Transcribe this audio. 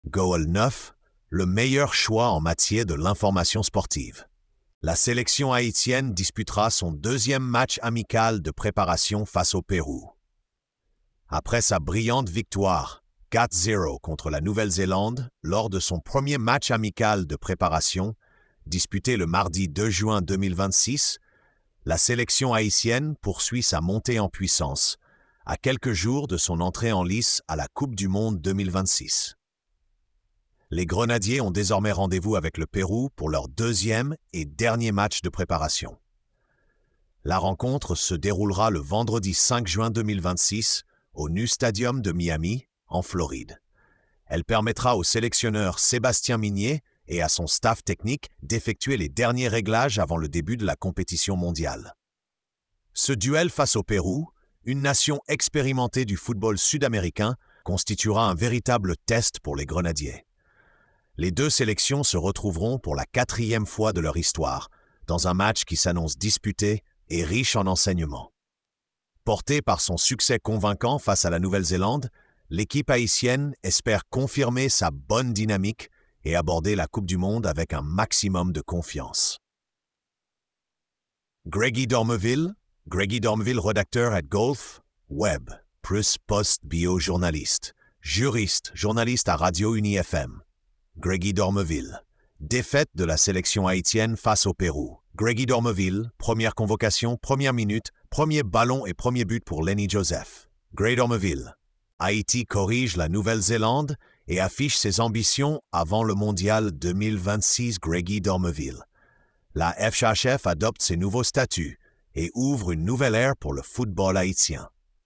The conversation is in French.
Goal 9, le meilleur choix en matière de l'information sportive. La sélection haïtienne disputera son deuxième match amical de préparation face au Pérou. Après sa brillante victoire 4-0 contre la Nouvelle-Zélande lors de son premier match amical de préparation, disputé le mardi 2 juin 2026, la sélection haïtienne poursuit sa montée en puissance, à quelques jours de son entrée en lice à la Coupe du Monde 2026. Les Grenadiers ont désormais rendez-vous avec le Pérou pour leur deuxième et dernier match de préparation. La rencontre se déroulera le vendredi 5 juin 2026 au Nu Stadium de Miami, en Floride. Elle permettra au sélectionneur Sébastien Migné et à son staff technique d'effectuer les derniers réglages avant le début de la compétition mondiale. Ce duel face au Pérou, une nation expérimentée du football sud-américain, constituera un véritable test pour les Grenadiers. Les deux sélections se retrouveront pour la 4e fois de leur histoire, dans un match qui s'annonce disputé et riche en enseignements. Portée par son succès convaincant face à la Nouvelle-Zélande, l'équipe haïtienne espère confirmer sa bonne dynamique et aborder la Coupe du Monde avec un maximum de confiance. Greggy Dormeville, rédacteur at Golf, Web, plus post-bio journaliste, juriste, journaliste à Radio Uni FM. Greggy Dormeville. Défaite de la sélection haïtienne face au Pérou. Greggy Dormeville, première convocation, première minute, premier ballon et premier but pour Lenny Joseph. Greggy Dormeville. Haïti corrige la Nouvelle-Zélande et affiche ses ambitions avant le Mondial 2026. Greggy Dormeville. La FHF adopte ses nouveaux statuts et ouvre une nouvelle ère pour le football haïtien.